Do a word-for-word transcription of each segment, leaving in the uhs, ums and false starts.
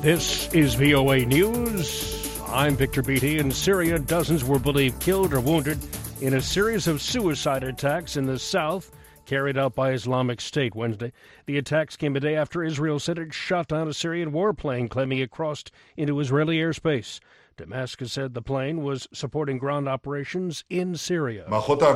This is V O A News. I'm Victor Beatty. In Syria, dozens were believed killed or wounded in a series of suicide attacks in the south carried out by Islamic State Wednesday. The attacks came a day after Israel said it shot down a Syrian warplane, claiming it crossed into Israeli airspace. Damascus said the plane was supporting ground operations in Syria.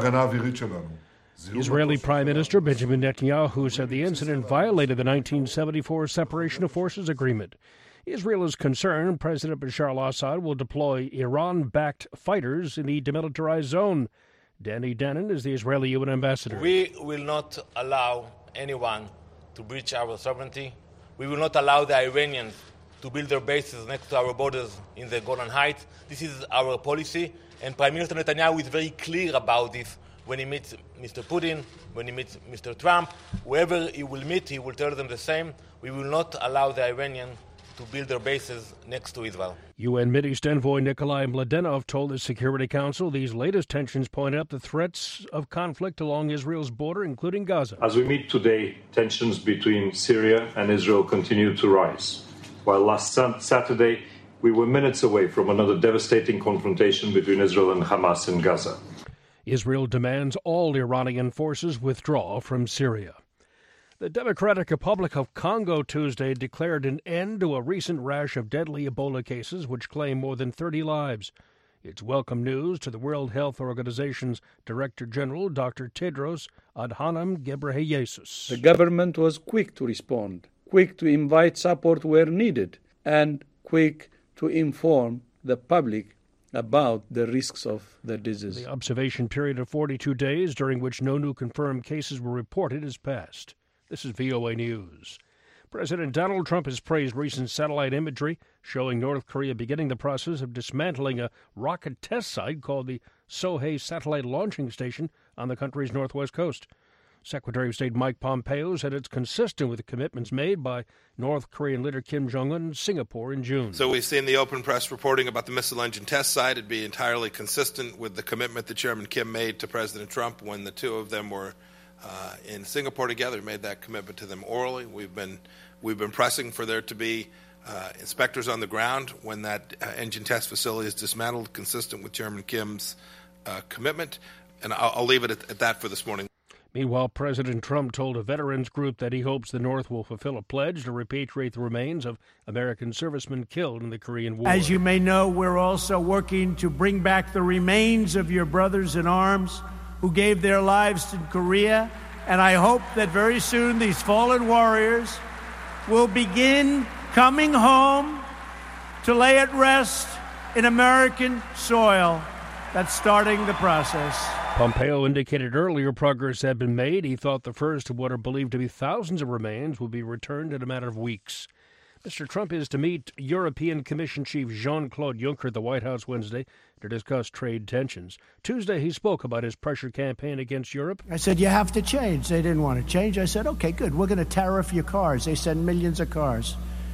Israeli Prime Minister Benjamin Netanyahu said the incident violated the nineteen seventy-four Separation of Forces Agreement. Israel is concerned President Bashar al-Assad will deploy Iran-backed fighters in the demilitarized zone. Danny Danon is the Israeli U N ambassador. We will not allow anyone to breach our sovereignty. We will not allow the Iranians to build their bases next to our borders in the Golan Heights. This is our policy, and Prime Minister Netanyahu is very clear about this when he meets Mister Putin, when he meets Mister Trump. Whoever he will meet, he will tell them the same. We will not allow the Iranians to build their bases next to Israel. U N Mideast envoy Nikolai Mladenov told the Security Council these latest tensions point out the threats of conflict along Israel's border, including Gaza. As we meet today, tensions between Syria and Israel continue to rise. While last Saturday, we were minutes away from another devastating confrontation between Israel and Hamas in Gaza. Israel demands all Iranian forces withdraw from Syria. The Democratic Republic of Congo Tuesday declared an end to a recent rash of deadly Ebola cases which claim more than thirty lives. It's welcome news to the World Health Organization's Director General, Doctor Tedros Adhanom Ghebreyesus. The government was quick to respond, quick to invite support where needed, and quick to inform the public about the risks of the disease. The observation period of forty-two days, during which no new confirmed cases were reported, is passed. This is V O A News. President Donald Trump has praised recent satellite imagery showing North Korea beginning the process of dismantling a rocket test site called the Sohae Satellite Launching Station on the country's northwest coast. Secretary of State Mike Pompeo said it's consistent with the commitments made by North Korean leader Kim Jong-un in Singapore in June. So we've seen the open press reporting about the missile engine test site. It'd be entirely consistent with the commitment that Chairman Kim made to President Trump when the two of them were uh, in Singapore together, made that commitment to them orally. We've been we've been pressing for there to be uh, inspectors on the ground when that uh, engine test facility is dismantled, consistent with Chairman Kim's uh, commitment. And I'll, I'll leave it at, at that for this morning. Meanwhile, President Trump told a veterans group that he hopes the North will fulfill a pledge to repatriate the remains of American servicemen killed in the Korean War. As you may know, we're also working to bring back the remains of your brothers in arms who gave their lives in Korea, and I hope that very soon these fallen warriors will begin coming home to lay at rest in American soil. That's starting the process. Pompeo indicated earlier progress had been made. He thought the first of what are believed to be thousands of remains will be returned in a matter of weeks. Mister Trump is to meet European Commission Chief Jean-Claude Juncker at the White House Wednesday to discuss trade tensions. Tuesday, he spoke about his pressure campaign against Europe. I said, you have to change. They didn't want to change. I said, okay, good. We're going to tariff your cars. They send millions of cars.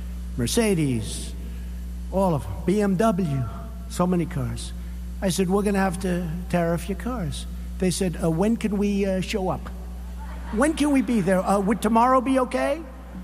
Mercedes, all of them. B M W, so many cars. I said, we're going to have to tariff your cars. They said, uh, when can we uh, show up? When can we be there? Uh, would tomorrow be okay?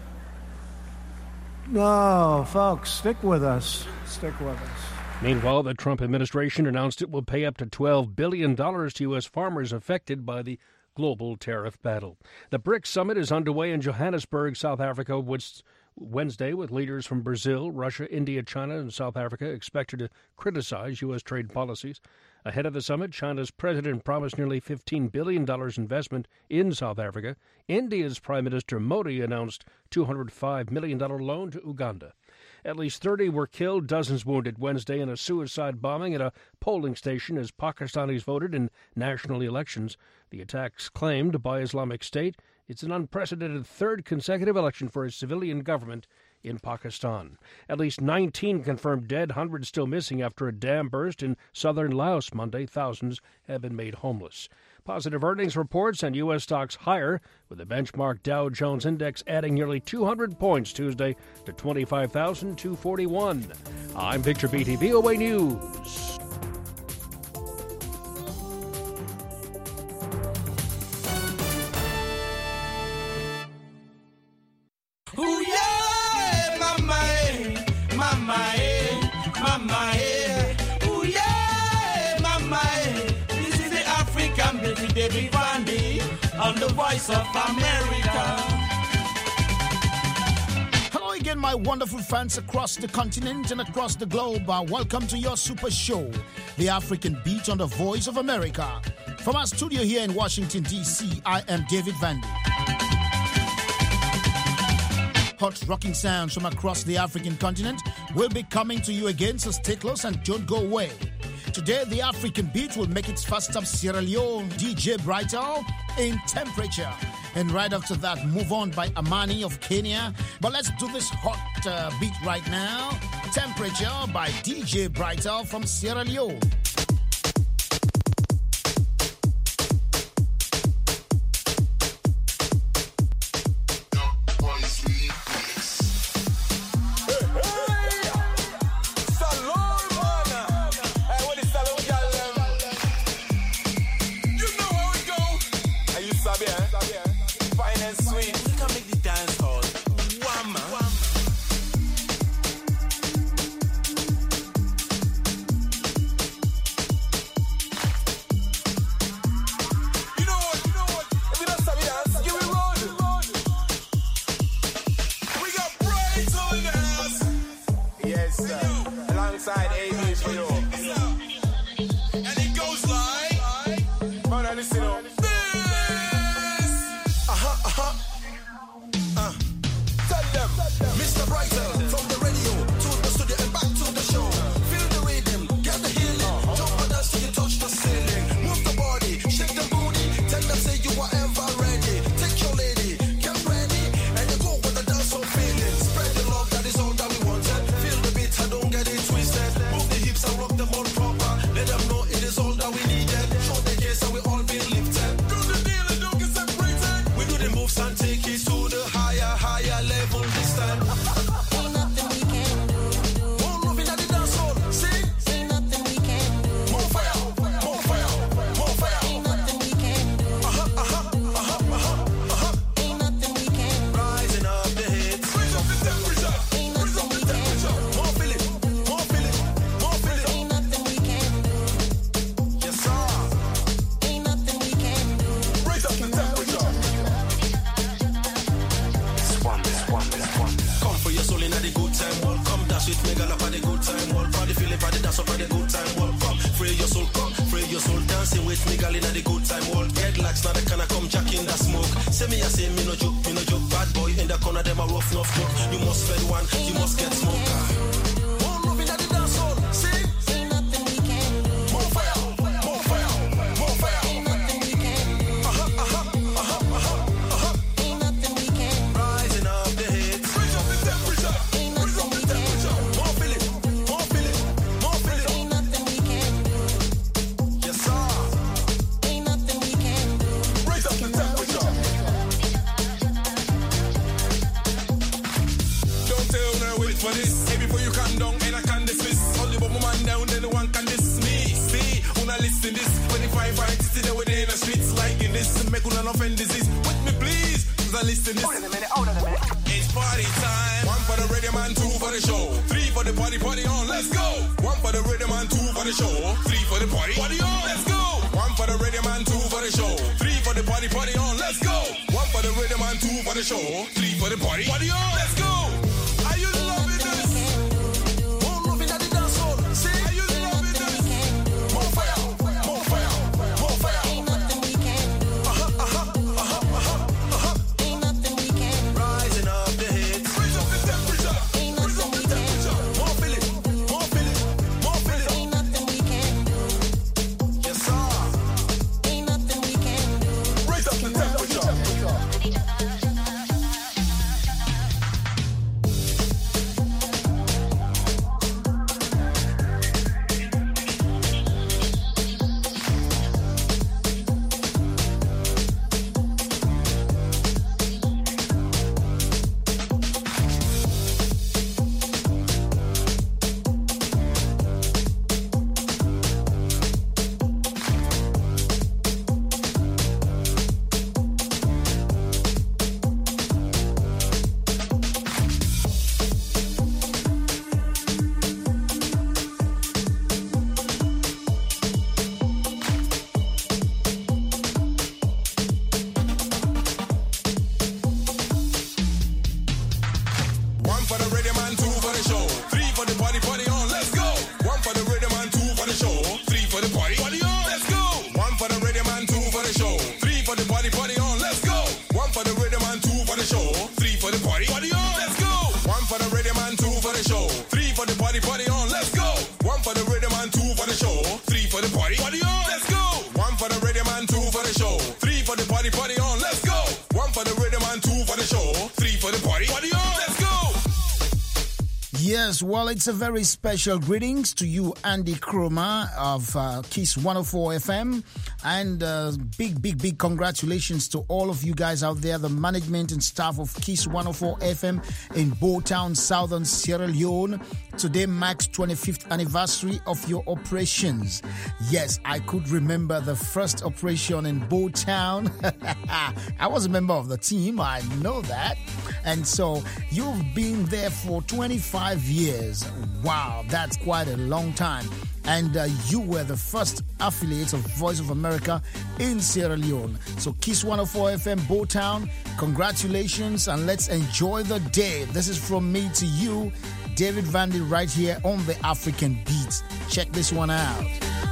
No, folks, stick with us. Stick with us. Meanwhile, the Trump administration announced it will pay up to twelve billion dollars to U S farmers affected by the global tariff battle. The BRICS summit is underway in Johannesburg, South Africa, Wednesday, with leaders from Brazil, Russia, India, China, and South Africa expected to criticize U S trade policies. Ahead of the summit, China's president promised nearly fifteen billion dollars investment in South Africa. India's Prime Minister Modi announced two hundred five million dollars loan to Uganda. At least thirty were killed, dozens wounded Wednesday in a suicide bombing at a polling station as Pakistanis voted in national elections. The attacks claimed by Islamic State. It's an unprecedented third consecutive election for a civilian government in Pakistan. At least nineteen confirmed dead, hundreds still missing after a dam burst in southern Laos Monday. Thousands have been made homeless. Positive earnings reports and U S stocks higher, with the benchmark Dow Jones Index adding nearly two hundred points Tuesday to twenty-five thousand two hundred forty-one. I'm Victor Beatty, V O A News. voice of America. Hello again, my wonderful fans across the continent and across the globe. Uh, welcome to your super show, The African Beat on the Voice of America. From our studio here in Washington, D C, I am David Vandy. Hot rocking sounds from across the African continent will be coming to you again, so stay close and don't go away. Today, the African Beat will make its first stop Sierra Leone, D J Brightal in Temperature. And right after that, Move On by Amani of Kenya. But let's do this hot uh, beat right now. Temperature by D J Brightal from Sierra Leone. and two for the show. Three for the party, party on, let's go. One for the rhythm and two for the show. Three for the party, party on, let's go. One for the rhythm and two for the show. Three for the party, party on, let's go. One for the rhythm and two for the show. Three for the party, party on, let's go. One for the rhythm and two for the show. Three for the party, party on, let's go. One for the rhythm and two for the show. Three for the party, party on, let's go. One for the rhythm and two for the show. Three for the party, party on, let's go. One for the rhythm and two for the show. Three for the party, party on, let's go. Yes, well, it's a very special greetings to you, Andy Kroma of uh, Kiss one oh four F M. And uh, big, big, big congratulations to all of you guys out there, the management and staff of Kiss one oh four F M in Botown, Southern Sierra Leone. Today marks twenty-fifth anniversary of your operations. Yes, I could remember the first operation in Botown. I was a member of the team, I know that. And so you've been there for twenty-five years. Wow, that's quite a long time. And uh, you were the first affiliate of Voice of America in Sierra Leone. So Kiss one oh four F M Botown, congratulations, and let's enjoy the day. This is from me to you, David Vandy, right here on the African Beat. Check this one out.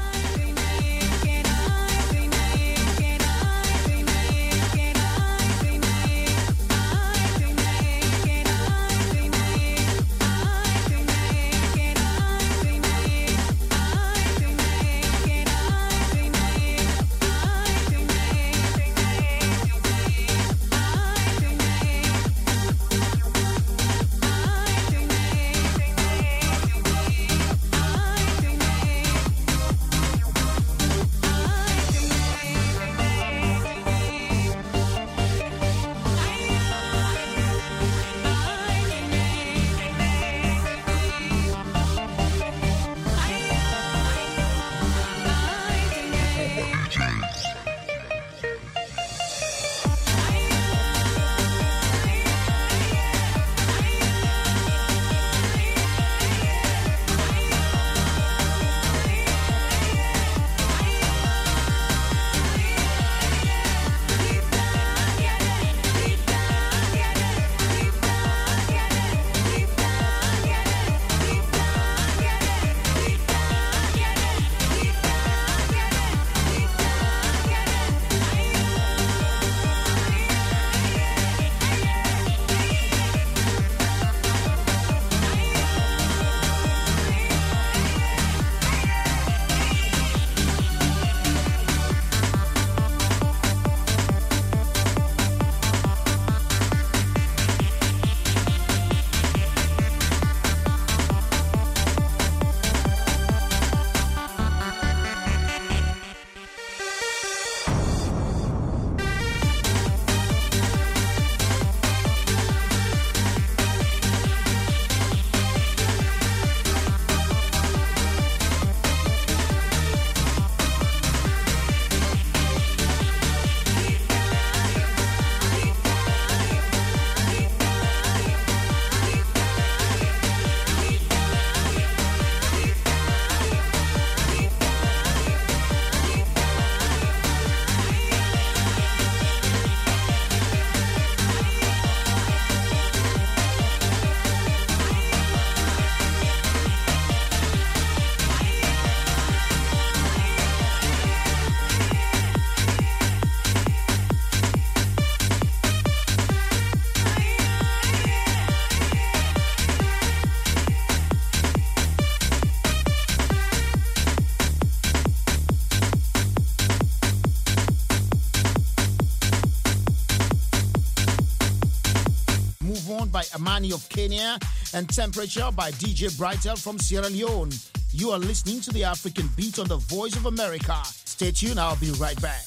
By Amani of Kenya, and Temperature by D J Brightel from Sierra Leone. You are listening to the African Beat on the Voice of America. Stay tuned, I'll be right back.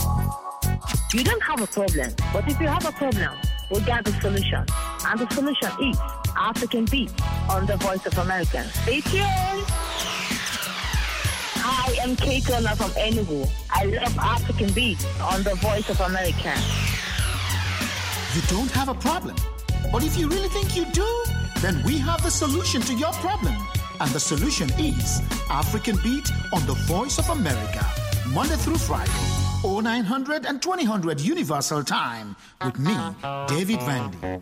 You don't have a problem, but if you have a problem, we got the solution. And the solution is African Beat on the Voice of America. Stay tuned. I am Kate Turner from Enugu. I love African Beat on the Voice of America. You don't have a problem, but if you really think you do, then we have the solution to your problem. And the solution is African Beat on the Voice of America, Monday through Friday, oh nine hundred and twenty hundred Universal Time with me, David Vandy.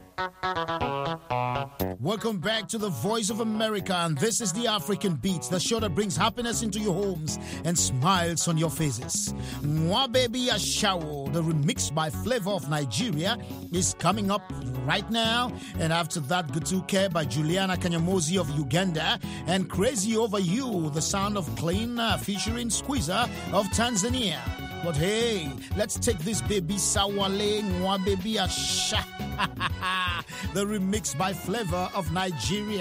Welcome back to the Voice of America, and this is the African Beats, the show that brings happiness into your homes and smiles on your faces. Mwa Baby Ashawo, the remix by Flavor of Nigeria, is coming up right now. And after that, Gutuke by Juliana Kanyamozi of Uganda, and Crazy Over You, the sound of Clean uh, featuring Squeezer of Tanzania. But hey, let's take this baby Sawale Mwa Baby Asha, the remix by Flavor of Nigeria.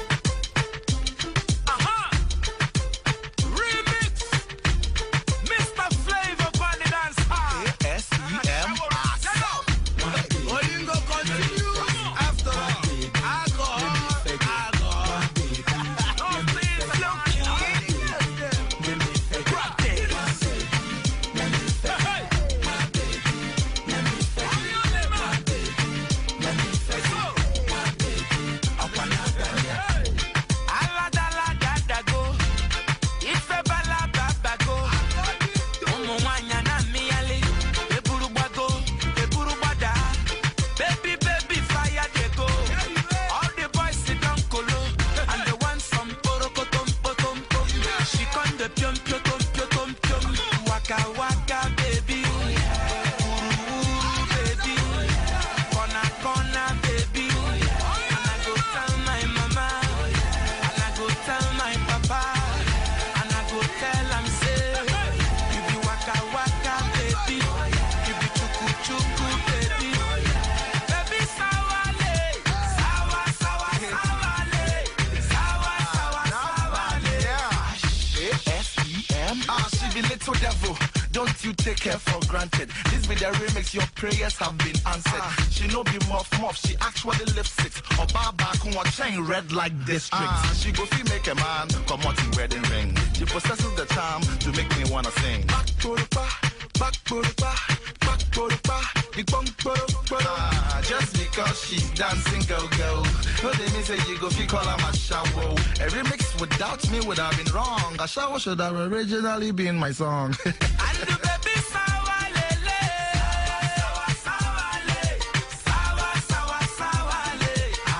Don't you take her for granted. This be the remix, your prayers have been answered. Uh, she no be muff muff, she actually lives six. Or bar back on what chain red like district. Uh, she go fee make a man come out in wedding ring. She possesses the charm to make me wanna sing. Back to the bar, back to the bar, back to the bar, the bunk bottle. Ah, just because she's dancing, go go. No, they may say you go fee call her my shower. A remix without me would have been wrong. A shower should have originally been my song. And the baby sawa lele, sawa sawa le, sawa sawa sawa le.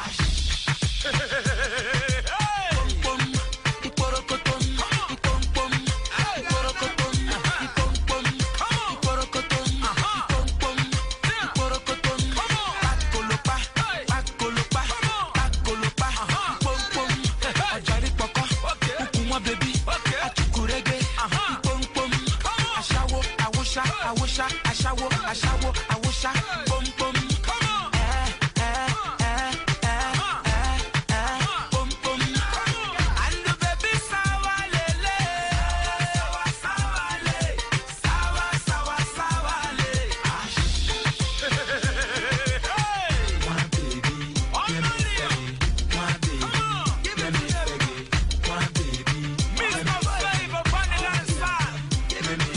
Pom pom, iporokoton, ipom pom, iporokoton, ipom pom, iporokoton, ipom pom, iporokoton. Pakolopa, pakolopa, pakolopa, ipom pom. Ajari poko, ukuma baby, achukurege, ipom pom. Ashawo, awusha, awusha, ashawo, ashawo, awusha, bum bum. Eh, eh, eh, eh, eh, eh, bum bum. And the baby sawa lele, sawa sawa le, sawa sawa sawa le. My baby, my baby, my baby, give me the my baby, Mister Flavor, Bunny and Star. Give me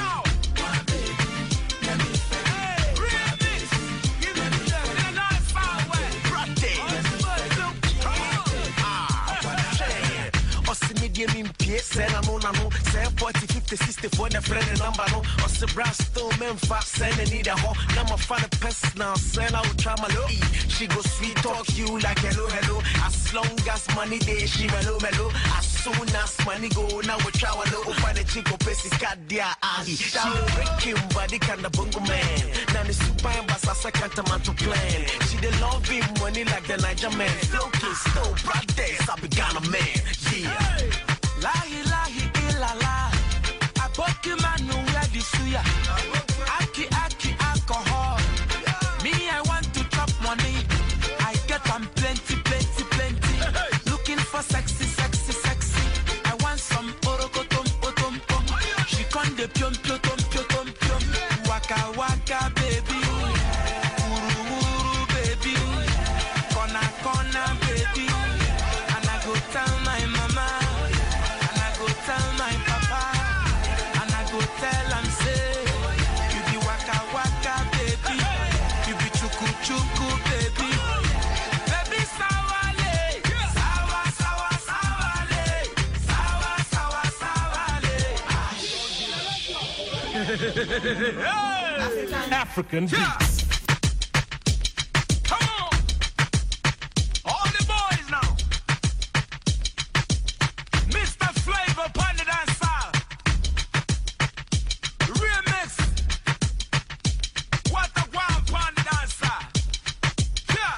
Send a no no, send forty, fifty, sixty for the friend and number no. Or the brass still men fast, send a need a home. Now my father pest now, send out trauma low. She go sweet talk you like hello, hello. As long as money day, she mellow, mellow. As soon as money go, now we travel low. Find a chico pesi kadia ahi. She the breaking body kind of bungo man. Now the super ambassador can't man to plan. She the love him money like the Niger man. Flow kiss, still bright days, I began a man. Yeah. Lahi lahi ilala, aboki manu where the suya, aki aki alcohol. Me I want to chop money, I get them plenty plenty plenty. Looking for sexy sexy sexy. I want some orokotom potom pom. She con de pion pion pion pion pion. Waka waka baby, uru uru baby, kona kona baby. And I go tell my mama. Tell my papa, and I go tell him say, you be waka waka baby, you be chuku chuku baby, baby sawale, sawa sawa sawale, sawa sawa sawale. African beats. Come on. All the boys now. Mister Flavor upon the dance style. Remix. What a one upon the dance style. Yeah.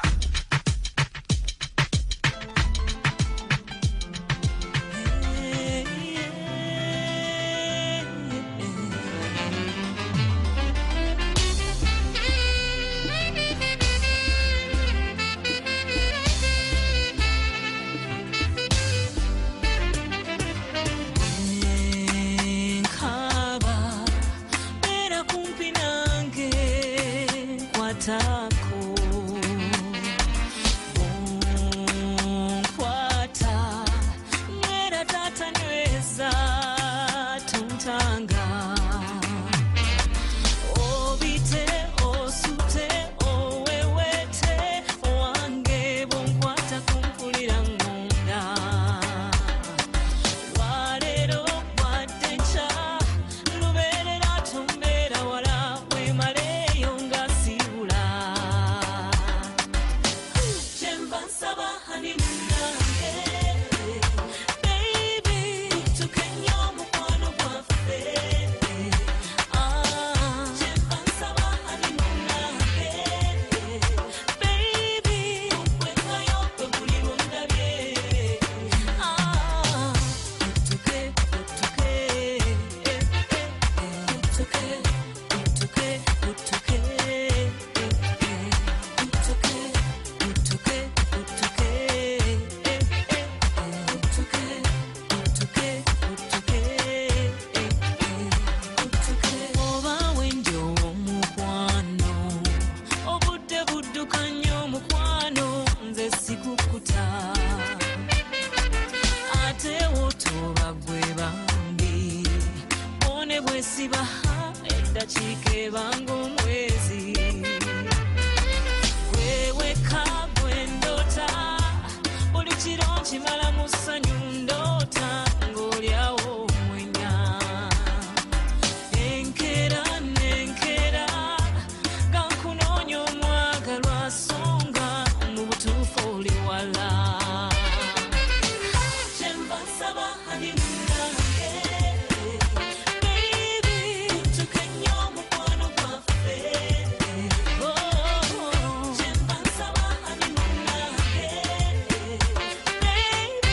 Baby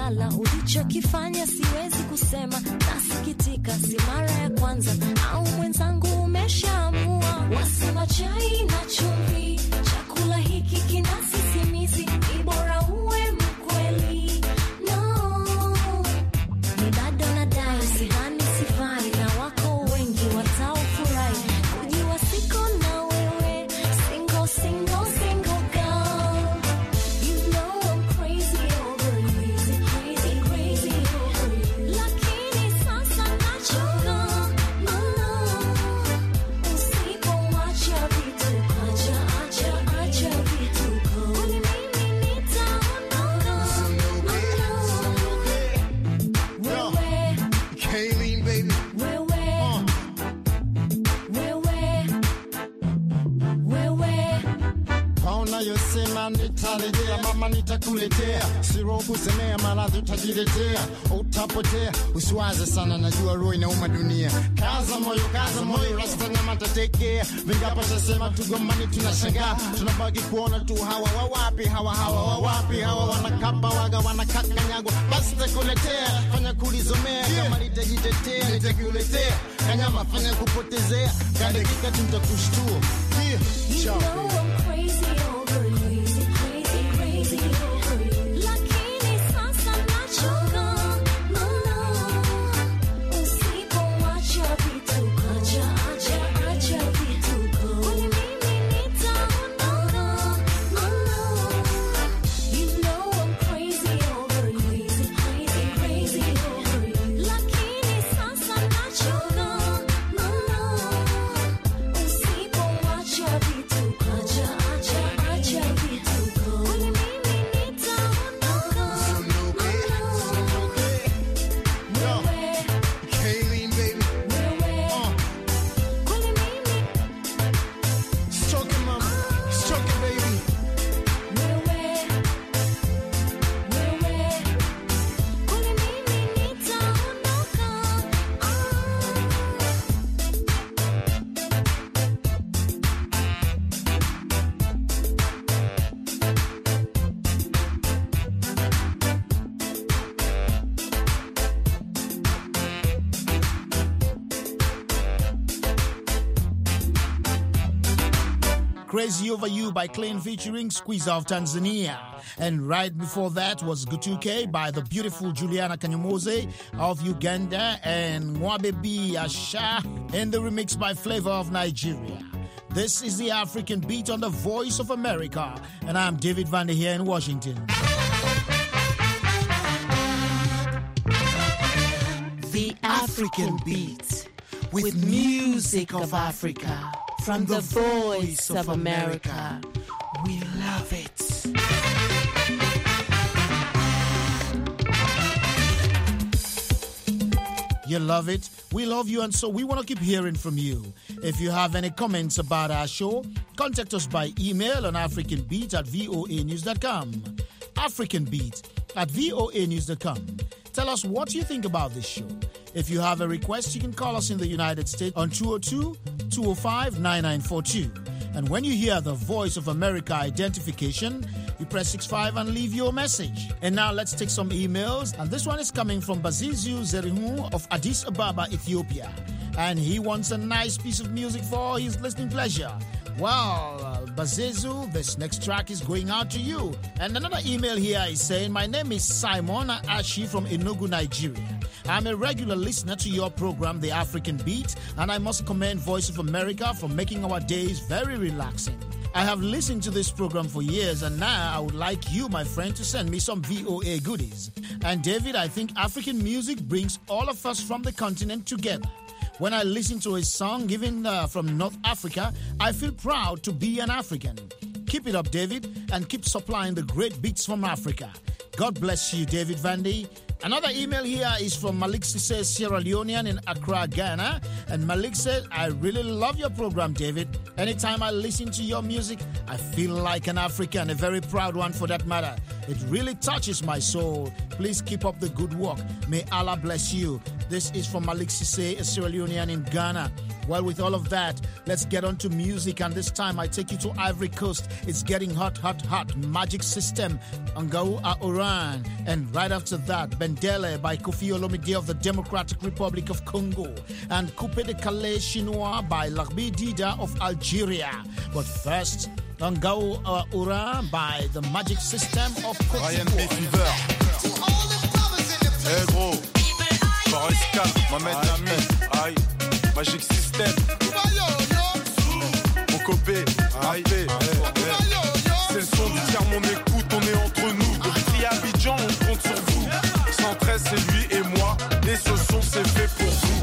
kulala. Ulichokifanya siwezi kusema, nasikitika, si mara ya kwanza. Au mwenzangu umeshaamua? Wasema chai na chumvi, chakula hiki kina sisimizi, ni bora uwe mkweli. No, ni bado nadai, sidhani sifai, na wako wengi wataofurahi kujua siko na wewe, single, single, single girl. You know I'm crazy over you, crazy, crazy over you. Lakini sasa nachoka, no, usipoacha vituko, acha, acha, acha vituko, kwani mimi nitaondoka. Wewe, Kayleen, baby. wewe, wewe, wewe. Kaona yosema nitarejea, mama nitakuletea, siro kusemea maradhi utajiletea, utapotea. Usiwaze sana, najua roho inauma dunia. Kaza moyo, kaza moyo, rasta na matatekea. Vingapo shasema tugomani, tunashangaa, tunabaki kuona tu hawa wawapi, hawa hawa wawapi, hawa wanakapa waga, wanakakanyagwa. Basi takuletea, fanya kulizomea, kama nitajitetea, nitakuletea. Kanyama fanya kupotezea, kadakika tutakushtua. Yeah, You ciao, know baby. I'm crazy over you, crazy, crazy over you. Lakini sasa nachoka, no, usipoacha vituko, acha, acha, acha vituko, kwani mimi nitaondoka. No, you know I'm crazy over you, crazy, crazy over you. Lakini sasa nachoka, no, usipoacha vituko, acha, acha, acha vituko, kwani mimi nitaondoka. Yo, Wewe, Kayleen, baby. wewe, Uh, kwani mimi, stroke it, mama. Stroke it, baby. wewe, wewe, kwani mimi nitaondoka. Crazy Over You by Clean featuring Squeeze of Tanzania. And right before that was Gutuke by the beautiful Juliana Kanyomoze of Uganda and Mwabebi Asha and the remix by Flavor of Nigeria. This is the African Beat on the Voice of America. And I'm David Vander here in Washington. The African Beat with music of Africa from the Voice of America. We love it. You love it. We love you, and so we want to keep hearing from you. If you have any comments about our show, contact us by email on africanbeat at voa news dot com. africanbeat at voa news dot com. Tell us what you think about this show. If you have a request, you can call us in the United States on two oh two, two oh five, nine nine four two. And when you hear the Voice of America identification, you press six five and leave your message. And now let's take some emails. And this one is coming from Bazizu Zerihu of Addis Ababa, Ethiopia. And he wants a nice piece of music for his listening pleasure. Well, uh, Bazizu, this next track is going out to you. And another email here is saying, my name is Simon Ashi from Enugu, Nigeria. I'm a regular listener to your program, The African Beat, and I must commend Voice of America for making our days very relaxing. I have listened to this program for years, and now I would like you, my friend, to send me some V O A goodies. And David, I think African music brings all of us from the continent together. When I listen to a song given uh, from North Africa, I feel proud to be an African. Keep it up, David, and keep supplying the great beats from Africa. God bless you, David Vandy. Another email here is from Malik Sise, Sierra Leonean in Accra, Ghana. And Malik said, I really love your program, David. Anytime I listen to your music, I feel like an African, a very proud one for that matter. It really touches my soul. Please keep up the good work. May Allah bless you. This is from Malik Cisse, a Sierra Leonean in Ghana. Well, with all of that, let's get on to music. And this time I take you to Ivory Coast. It's getting hot, hot, hot. Magic System, Ngao Oran. And right after that, Bendele by Kofi Olomide of the Democratic Republic of Congo. And Coupe de Calais Chinois by Larbi Dida of Algeria. But first, Ngao Oran by the Magic System of Côte Ryan B. Fever. Hey gros, Forest Camp, Mohamed Nami, aïe, Magic System, mon copé, aïe, c'est le son du tiers, mon écoute, on est entre nous, de Vitry à Abidjan, on compte sur vous, cent treize c'est lui et moi, et ce son c'est fait pour vous.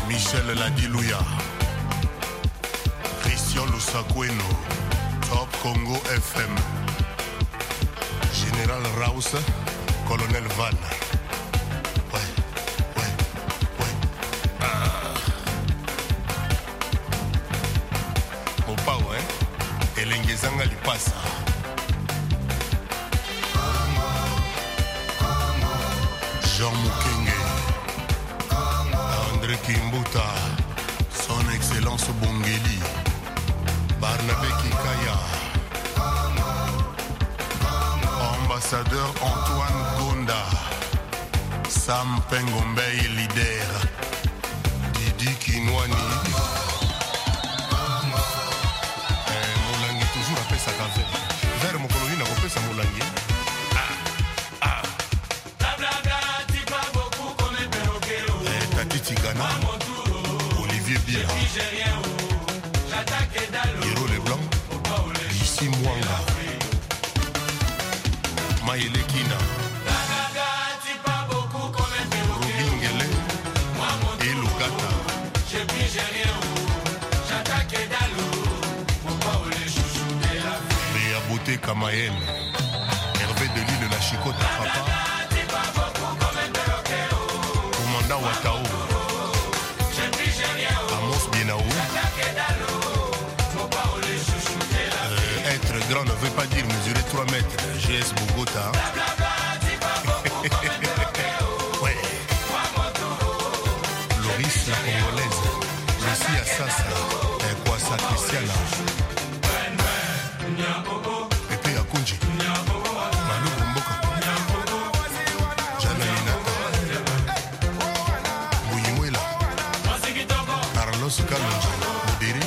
Michel Ladilouya, Christian Lusakweno, Top Congo F M, Général Raus, Colonel Van. Ouais, ouais, ouais. Ah. Opao, hein? Elengezanga Lipasa. Jean Mukenge, André Kimbuta, Son Excellence Bongeli, Barnabé Kikaya, Ambassadeur Antoine Gonda, Sam Pengombe, leader, Didi Kinwani, eh, Molangi toujours appelé sa cave. Vers mon colonie n'a pas fait sa Molangi. Tigana, Olivier Bia, Hiro Leblanc, ici Mwanga, Maïle Kina, Robin Ngele, et Lugata. Béa Beauté Kamayen, Hervé de l'île de la Chicote à Papa, Commandant Watao. Euh, être grand ne veut pas dire mesurer trois mètres. G S Bogota. Ouais. Loris la Congolaise. Lucie Assasa. Kwasa Christiana. Pepe Akunji. Manu Bumboka. Jana Minata. Mouyimuela. Carlos Kalonji. Modéré.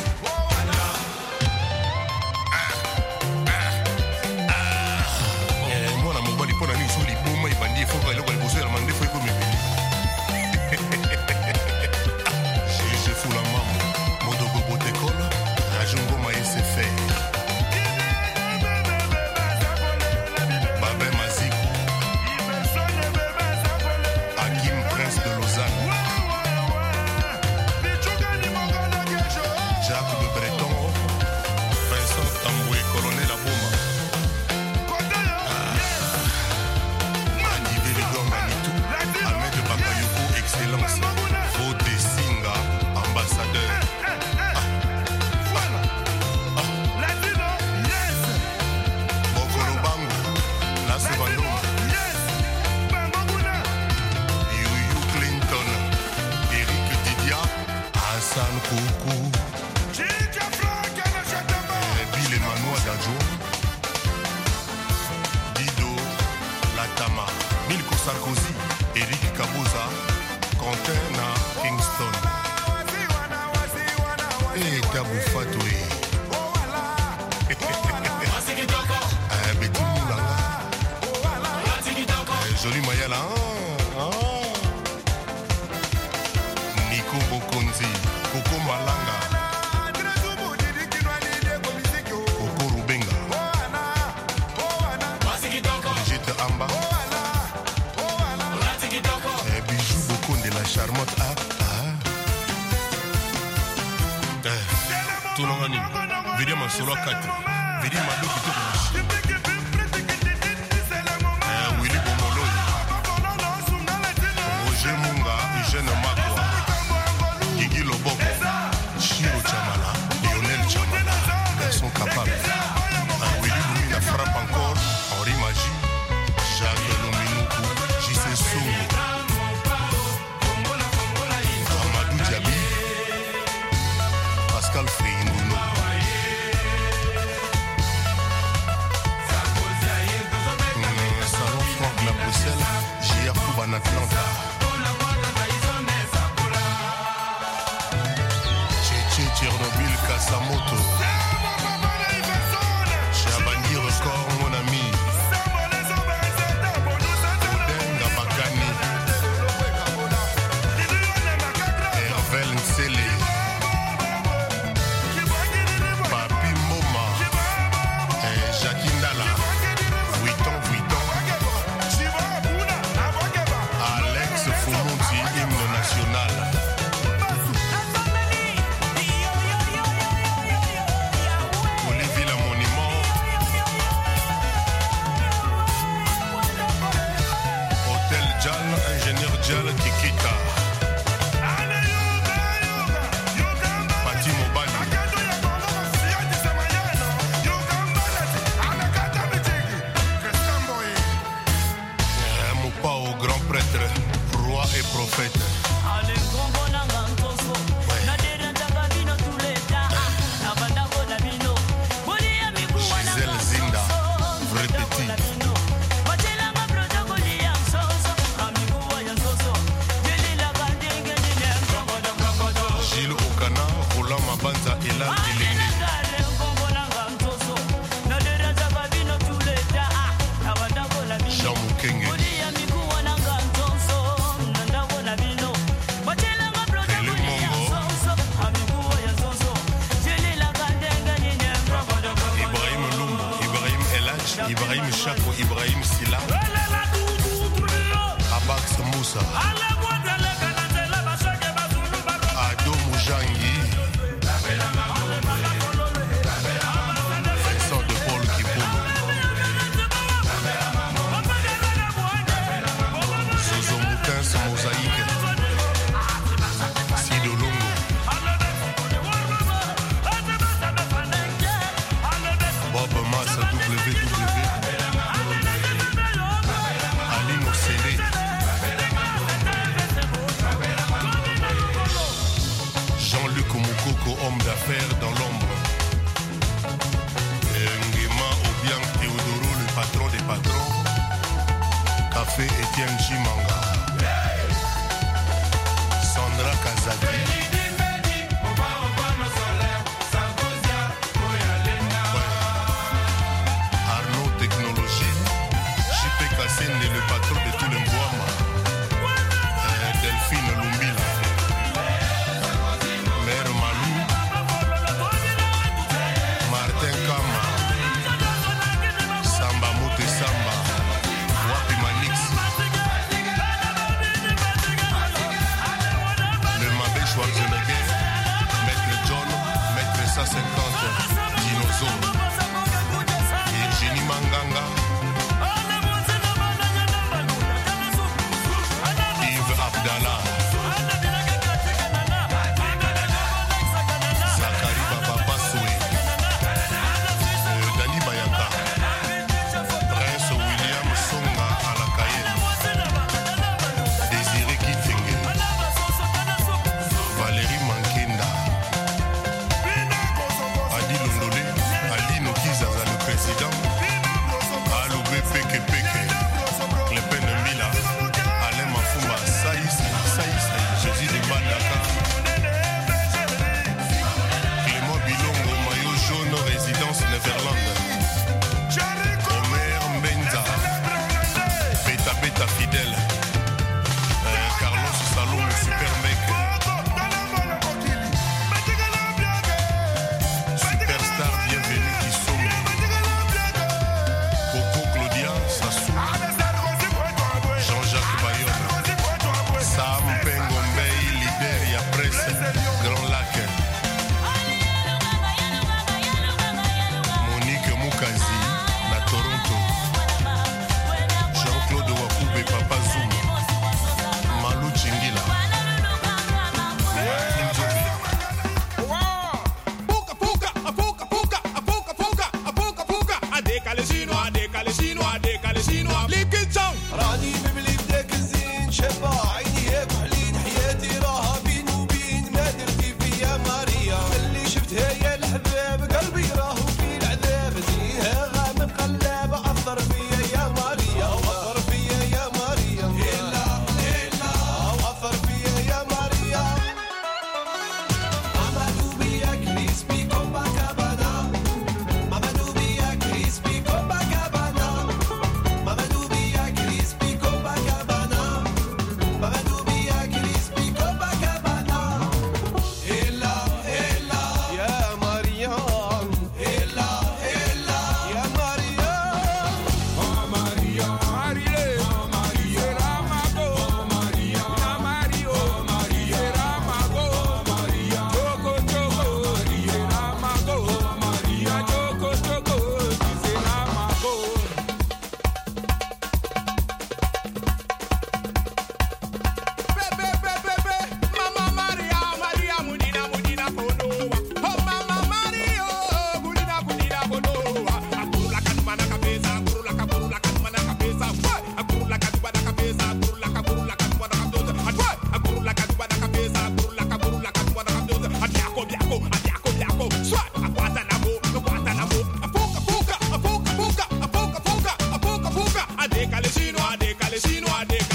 papa au grand prêtre, roi et prophète. Gisèle Zinda, vrai petit. Gilles Okana, Roland Mabanza et Lan Elenge. Jean Mukenge. Ibrahim Chako, Ibrahim Silla, Abax Moussa, Ado Moujangi, Vincent de Paul Kipolo, Zozo Moutins Mosaïque, Sido Longo, Bob Massa W W. Homme d'affaires dans l'ombre. Nguema Obiang Théodoro, le patron des patrons. Café Étienne Chimanga. Sandra Kazadi. Arnaud Technologie. J P Kassende, le patron de tous les Mbouama. Delphine Lumbila. Mère Malou. Martin Kama, Samba Moute Samba, Wapi Manix, le Mabé Schwarzenegger.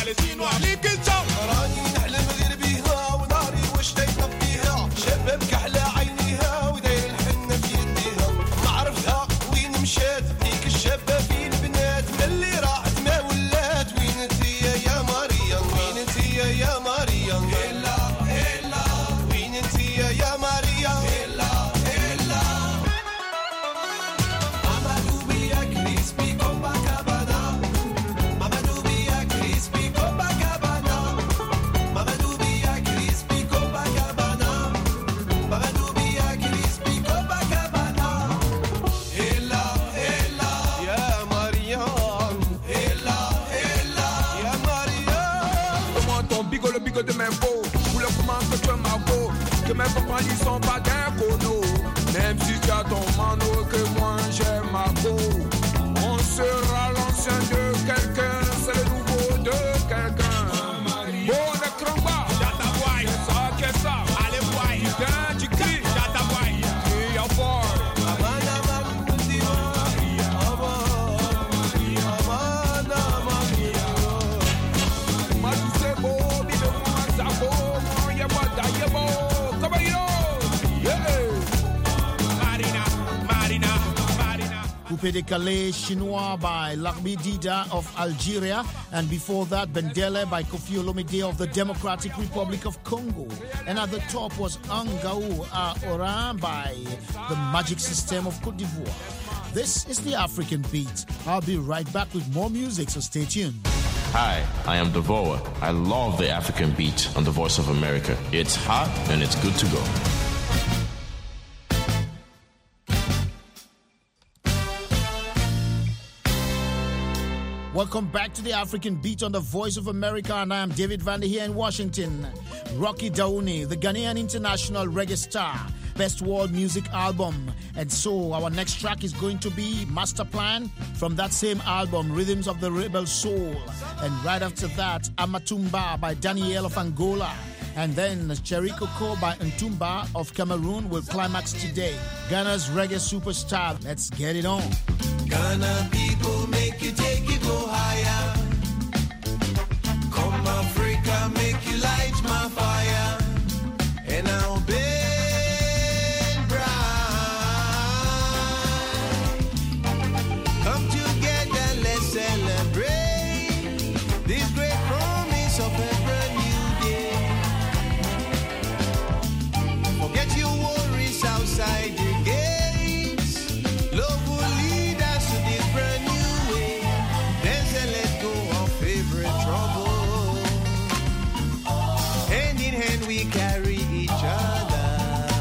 فلسطين وعليك الجو راني نحلم غير بيها وناري واش تيطفيها شباب كحلة عينيها وداير الحنة في يديها ما عرفتها وين مشات ديك الشابة فين بنات ملي راحت ما ولات وين انتيا يا مريم وين انتيا يا مريم هلا هلا وين انتيا يا مريم هلا هلا ماما دوبي يا كريسبي كوباكابانا ماما دوبي يا كريسبي كوباكابانا ماما دوبي يا كريسبي كوباكابانا ماما دوبي يا كريسبي كوباكابانا هلا هلا يا مريم هلا هلا يا مريم Comment ton bigot le bigot de mes beaux Couleur comment que tu es ma peau Que mes papas ils sont pas d'un cono Même si tu as ton mano Que moi j'ai ma peau On sera l'ancien de quelqu'un C'est le nouveau de quelqu'un Bon le cramba Jataboy Ça qu'est ça Allez boy Putain tu cries Jataboy Crie à fort Ma tu sais beau Bide moi ça beau Moi y'a pas d'ailleurs beau Comme il Yeah Marina Marina Marina Coupé décalé chinois by Lakbi Dida of Algeria, and before that Bendele by Kofi Olomide of the Democratic Republic of Congo. And at the top was Angao A Ora by the Magic System of Cote d'Ivoire. This is the African Beat. I'll be right back with more music, so stay tuned. Hi, I am Devoa. I love the African Beat on the Voice of America. It's hot and it's good to go. Welcome back to the African Beat on the Voice of America, and I am David Vander here in Washington. Rocky Daouni, the Ghanaian international reggae star, Best World Music Album. And so our next track is going to be Master Plan from that same album, Rhythms of the Rebel Soul. And right after that, Amatumba by Daniel of Angola. And then Cherry Coco by Ntumba of Cameroon will climax today. Ghana's reggae superstar. Let's get it on. Ghana people make you take it go higher. Come Africa, make you light my fire. And I'll burn bright. Come together, let's celebrate this great promise of a brand new day. Forget your worries outside the gates. Love will lead us to this brand new way. Dance and let go of favorite trouble. Hand in hand we carry each other.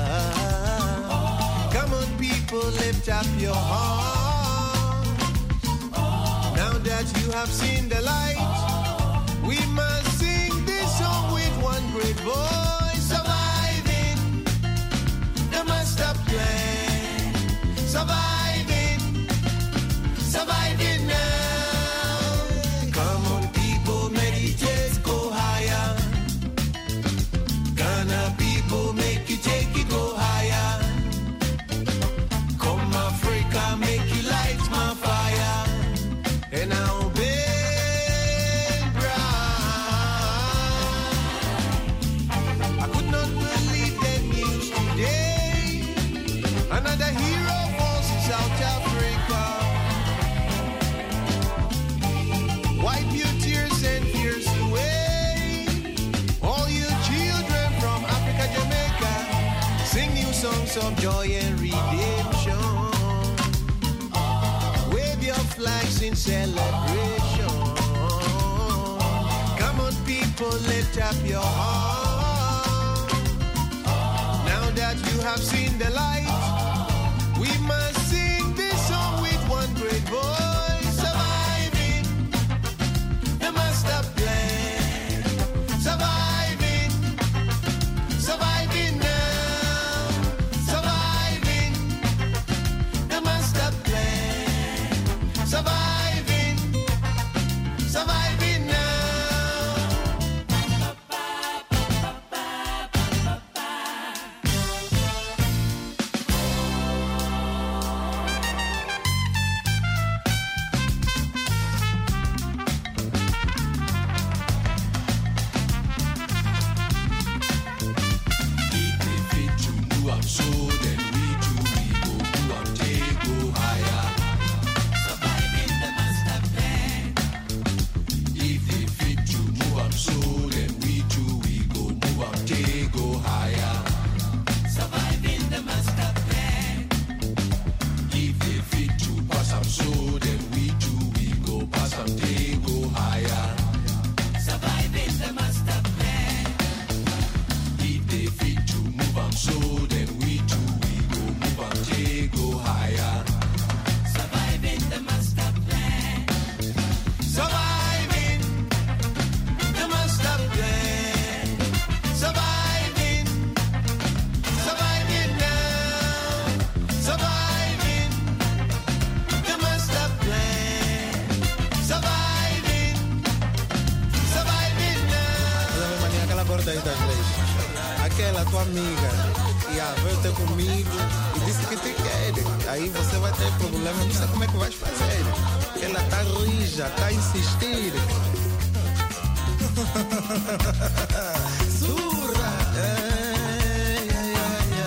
Come on people, lift up your heart. Now that you have seen the light, we must sing this song with one great voice. Surviving the master plan. Surviving, surviving now. Come on people, meditate, go higher. Ghana people, make you take it, go higher. Come Africa, make you light my fire. And I'll burn bright. I could not believe the news today. Another hero falls in South Africa. Wipe your tears and fears away. All you children from Africa, Jamaica, sing new songs of joy and redemption. Wave your flags in celebration. Come on, people, lift up your heart. Now that you have seen the light, we must sing this song with one great voice. Surviving the master plan. Surviving, surviving now. Surviving the master plan. Surviving, surviving now. cuida aí das leis. Aquela tua amiga ia veio ter comigo e disse que te quer. Aí você vai ter problema, não sei como é que vais fazer. Ela tá rija, tá a insistir. Surra! Ei, ei, ei,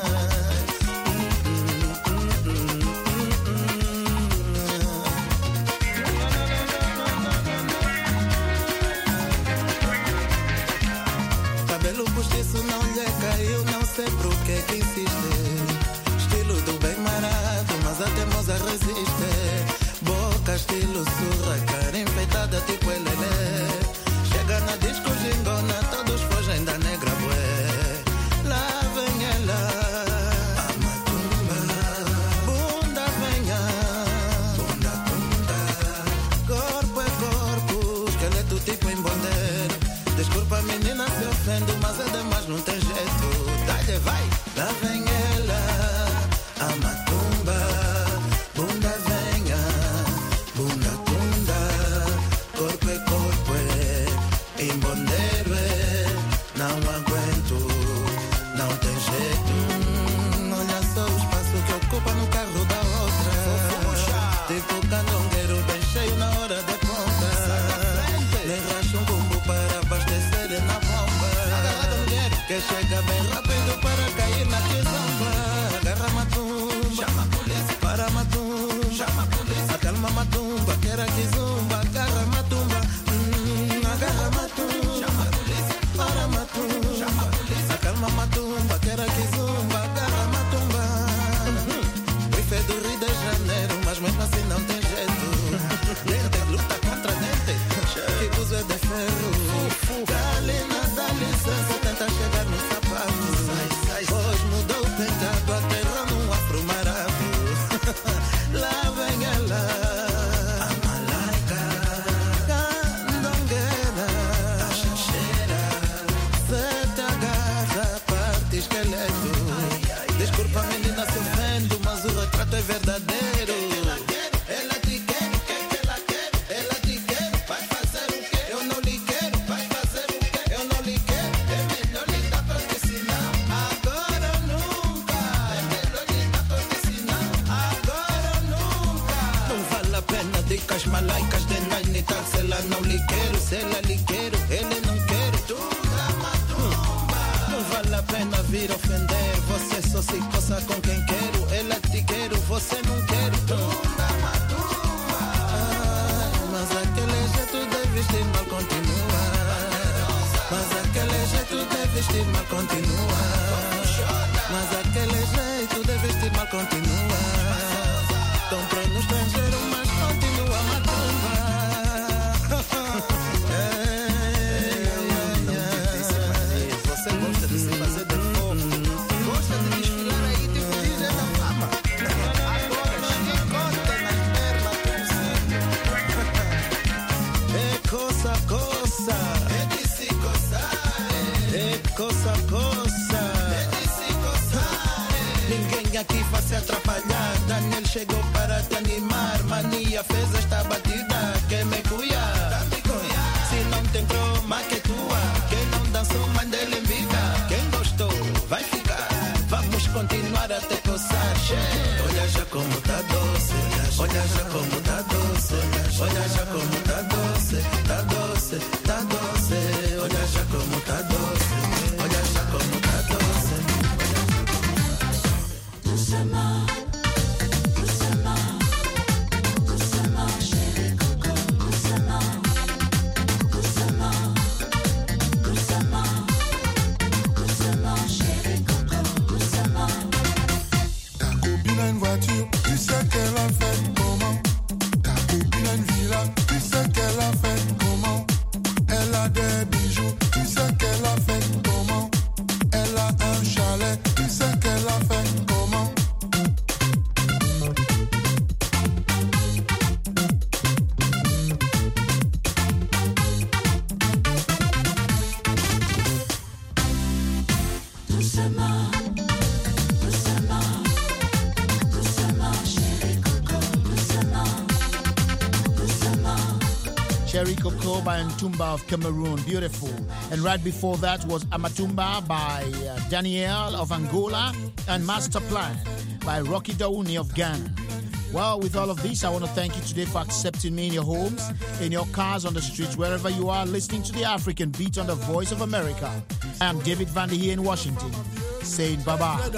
ei. Cabelo postiço não lhe caiu, não sei por que que insiste. Estilo do bem marado, mas a teimosa resiste. Boca estilo surra, cara enfeitada tipo elelé. Chega na disco gingona, todos fogem da negra bué. Lá vem ela, a macumba. Bunda venha, bunda, bunda. Corpo é corpo, esqueleto tipo em bondeiro. Desculpa a menina se ofendo, mas é demais, não tem jeito. Dá-lhe, vai, lá vem ela, a macumba. Bunda venha, bunda, bunda. Corpo é corpo, é embondeiro, é. Não aguento, não tem jeito. Hum, olha só o espaço que ocupa no carro da outra. Tipo candongueiro bem cheio na hora de ponta. Nem racha um bumbo para abastecer na bomba. Que chega bem rápido para cair na quizomba. Agarra matumba, chama a polícia. Para matumba, chama a polícia. Acalma matumba, quer a quizomba. Agarra matumba, hum, agarra matumba, chama a polícia. Para matumba, chama a polícia. Acalma matumba, quer a quizomba. Agarra matumba. Bife do Rio de Janeiro, mas mesmo assim não tem jeito. Dente luta contra dente, que uso é de ferro. Galina dá licença, tenta chegar no sapato. Hoje mudou o pecado, aterrou num afro maravilhoso. Lá vem ela, a malaica, candongueira, a xaxeira. Cê te agarra, parte esqueleto. Desculpa a menina se ofendo, mas o retrato é verdadeiro. Ela te quer, o que que ela quer? Ela te quer, vai fazer o quê? Eu não lhe quero, vai fazer o quê? Eu não lhe quero, é melhor lhe dar porque senão agora ou nunca. É melhor lhe dar porque senão agora ou nunca. Não vale a pena dicas malaicas de nine tal. Se ela não lhe quero, se ela lhe quero, ele não quero. Tudo matumba. Não vale a pena vir ofender. Você só se coça com quem quero. Ela te quero, você não quero. Tudo matumba. Mas aquele jeito de vestir mal continua. Mas aquele jeito de vestir mal continua. Mas aquele jeito de vestir mal continua. Comprou no estrangeiro, mas continua matumba. Você gosta de se fazer de fogo. Gosta de desfilar aí tipo D J da fama. Agora chicote nas pernas com é coça, coça. É de se coçar. É coça, coça. É de se coçar. Ninguém aqui vai se atrapalhar. Daniel chegou para te animar. Mania fez esta batida que me cuia. Se não tem croma que tua. Quem não dançou, manda ele embita. Quem gostou, vai ficar. Vamos continuar a te coçar. Olha já como tá doce. Olha já como tá doce. Olha já como tá doce. Tá doce, tá doce. Olha já como tá doce. Olha já como tá doce. Doucement, doucement, doucement, chérie coco, doucement, doucement, doucement, doucement, chérie coco, doucement. Ta copine a une voiture, tu sais qu'elle a fait comment? Ta copine a une villa, tu sais qu'elle a fait comment? Coco by Ntumba of Cameroon, beautiful. And right before that was Amatumba by uh, Daniel of Angola and Master Plan by Rocky Daouni of Ghana. Well, with all of this, I want to thank you today for accepting me in your homes, in your cars, on the streets, wherever you are, listening to the African Beat on the Voice of America. I am David Vander here in Washington, saying bye-bye.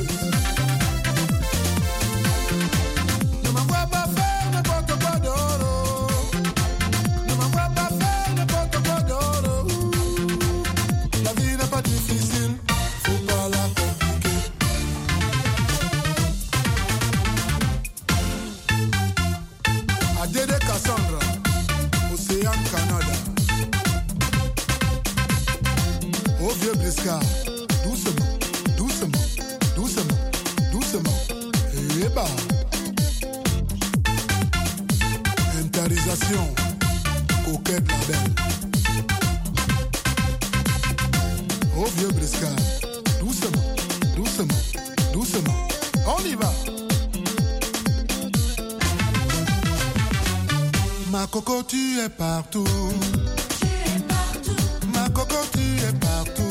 Doucement, doucement, doucement, doucement. Et bah. Interisation, coquette la belle. Oh vieux briscard, doucement, doucement, doucement. On y va. Ma coco, tu es partout. Tu es partout. Ma coco, tu es partout.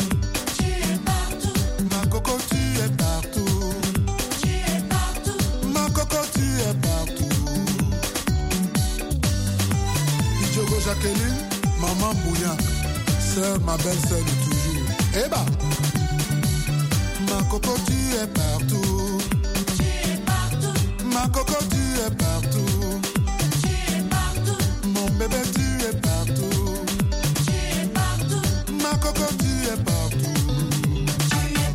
Jacqueline, maman Bouillac, sœur, ma belle-sœur de toujours. Eh bah, ma coco, tu es partout. Tu es partout. Ma coco, tu es partout. Tu es partout. Mon bébé, tu es partout. Tu es partout. Ma coco, tu es partout. Tu es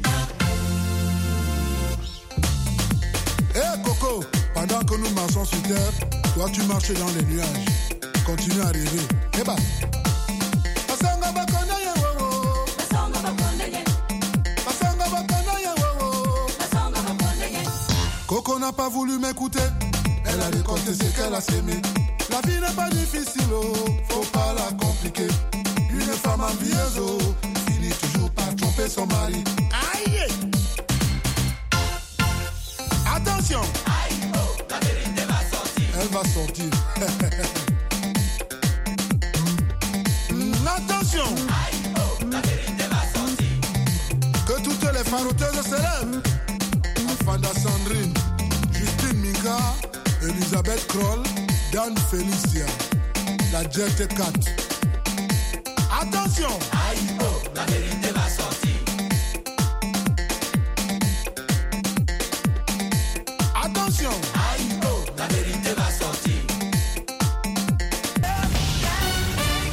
partout. Eh Coco, pendant que nous marchons sur terre, toi tu marches dans les nuages. Continue à rêver. Eh bah. Basanga bakona ya wowo. Basanga bakona ya. Basanga bakona ya wowo. Basanga bakona ya. Coco n'a pas voulu m'écouter. Elle a récolté ce qu'elle a sémé. La vie n'est pas difficile, oh. Faut pas la compliquer. Une femme envieuse, oh. Finit toujours par tromper son mari. Aïe. Attention. Aïe, oh, la vérité va sortir. Elle va sortir. Attention! Aïe, oh, la vérité va sortir. Que toutes les faroteuses se lèvent. Afanda Sandrine, Justine Minka, Elisabeth Kroll, Dan Felicia, la Jet quatre. Attention! Aïe, oh, la vérité